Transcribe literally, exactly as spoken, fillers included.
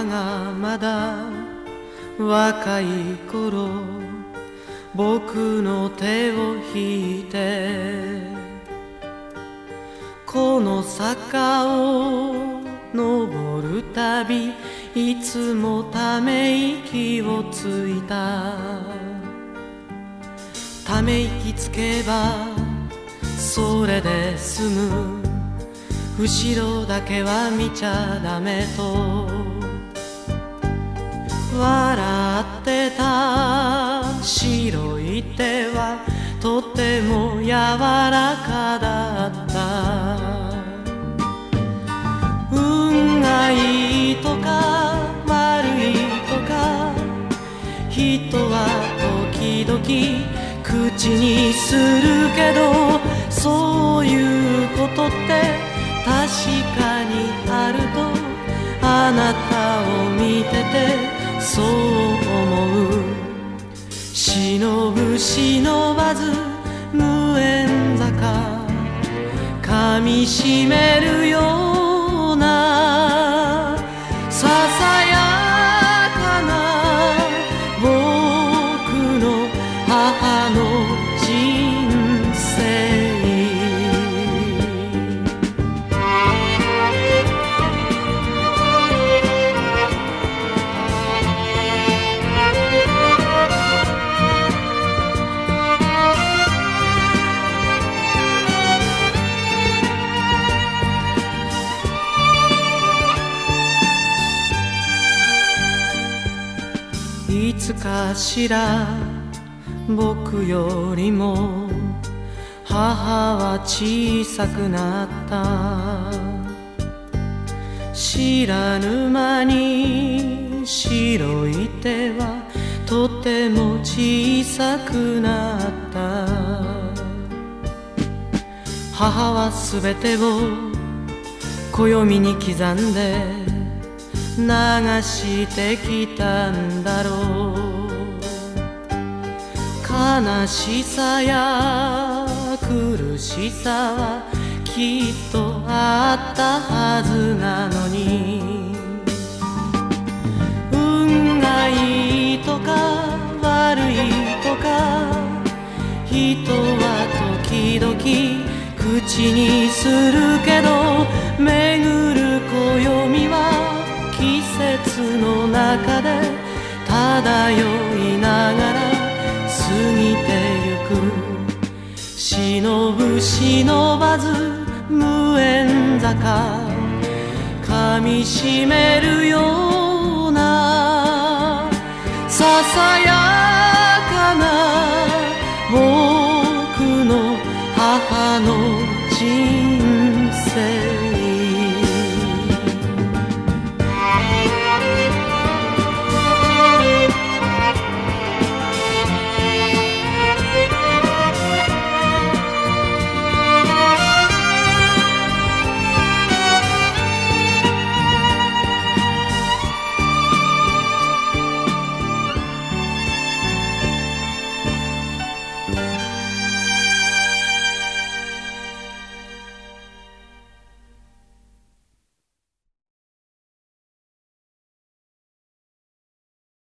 がまだ若い頃、僕の手を引いてこの坂を登るたび、いつもため息をついた。ため息つけばそれで済む、後ろだけは見ちゃダメと笑ってた白い手はとても柔らかだった。運がいいとか悪いとか、人は時々口にするけど、そういうことって確かにあるとあなたを見ててそう思う。忍ぶ忍ばず無縁坂、噛みしめるようなささやかな僕の母の人生。いつかしら僕よりも母は小さくなった。知らぬ間に白い手はとても小さくなった。母はすべてを暦に刻んで流してきたんだろう。悲しさや苦しさはきっとあったはずなのに、運がいいとか悪いとか、人は時々口にするけど、巡る暦は季節の中で漂いながら過ぎてゆく。忍ぶ忍ばず無縁坂、噛みしめるようなささやかな僕の母の人生。